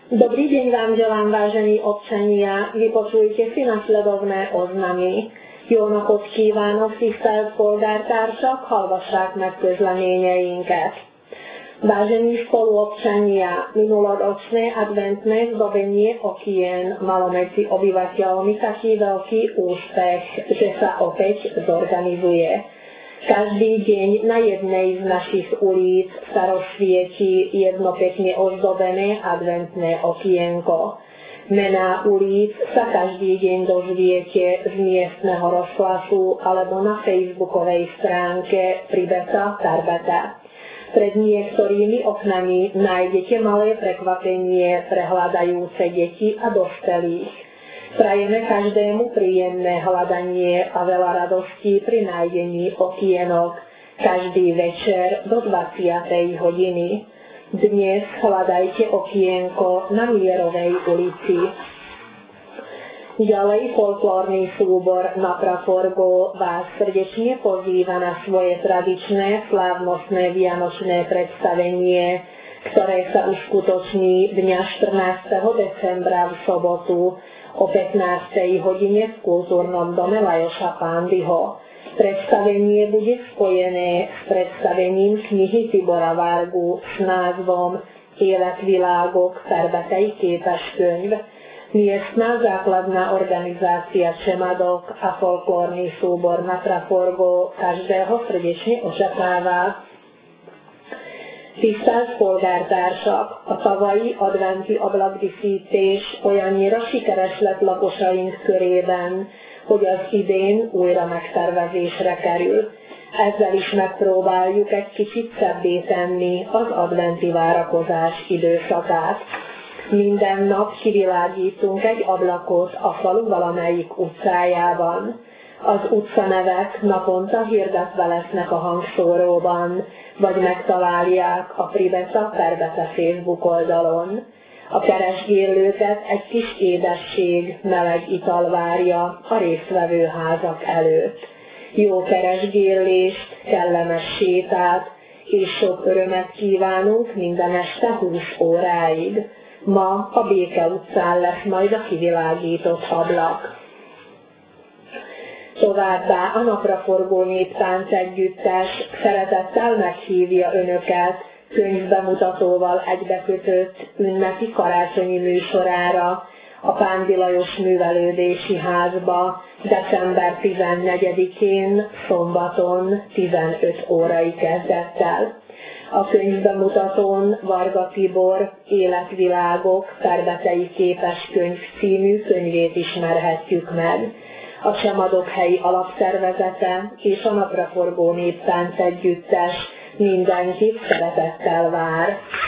Dobrý deň vám želám, vážení občania. Vypočujte si nasledovné oznámy. Jó napot kívánok, tisztelt polgártársak, hallgassák meg közleményeinket. Vážení spoluobčania, minuloročné adventné zdobenie okien malo medzi obyvateľmi taký veľký úspech, že sa opäť zorganizuje. Každý deň na jednej z našich ulic sa rozsvietí jedno pekne ozdobené adventné okienko. Mená ulic sa každý deň dozviete z miestneho rozhlasu alebo na facebookovej stránke Pribeta Tarbeta. Pred niektorými oknami nájdete malé prekvapenie pre hľadajúce deti a dospelých. Prajeme každému príjemné hľadanie a veľa radostí pri nájdení okienok každý večer do 20. hodiny. Dnes hľadajte okienko na Mierovej ulici. Ďalej folklórny súbor na Praforgo vás srdečne pozýva na svoje tradičné slávnostné vianočné predstavenie, ktoré sa uskutoční dňa 14. decembra v sobotu o 15. hodine v kultúrnom dome Lajoša Pandyho. Predstavenie bude spojené s predstavením knihy Tibora Vargu s názvom Életvilágok Tarbetei képeskönyv. Miestna základná organizácia Čemadok a folklórny súbor na Praforgo každého srdečne očakáva. Tisztelt polgártársak, a tavalyi adventi ablakdíszítés olyannyira sikeres lett lakosaink körében, hogy az idén újra megtervezésre kerül. Ezzel is megpróbáljuk egy kicsit szebbé tenni az adventi várakozás időszakát. Minden nap kivilágítunk egy ablakot a falu valamelyik utcájában. Az utcanevek naponta hirdetve lesznek a hangszóróban, vagy megtalálják a Pribeta Tarbeta Facebook oldalon. A keresgélőket egy kis édesség, meleg ital várja a résztvevő házak előtt. Jó keresgélést, kellemes sétát és sok örömet kívánunk minden este 20 óráig. Ma a Béke utcán lesz majd a kivilágított ablak. Továbbá a Napraforgó Néptánc Együttes szeretettel meghívja Önöket könyvbemutatóval egybekötött ünnepi karácsonyi műsorára a Pándy Lajos Művelődési Házba december 14-én szombaton 15 órai kezdettel. A könyvbemutatón Varga Tibor Életvilágok Tarbetei képeskönyv című könyvét ismerhetjük meg. A Csemadok helyi alapszervezete és a Napraforgó Néptánc Együttes mindenkit szeretettel vár.